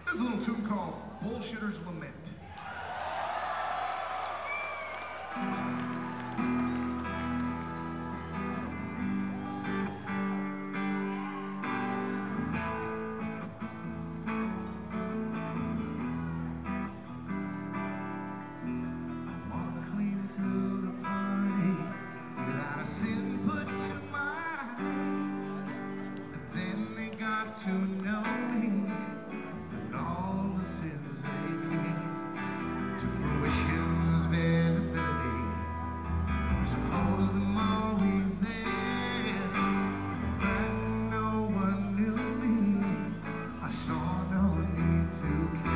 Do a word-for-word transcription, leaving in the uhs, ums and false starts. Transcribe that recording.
This is a little tune called Bullshitter's Lament. I walked clean through the party without a sin put to my name. And then they got to know me, then all the sins they came to fruition's visibility. I suppose I'm always there, but no one knew me. I saw no need to care.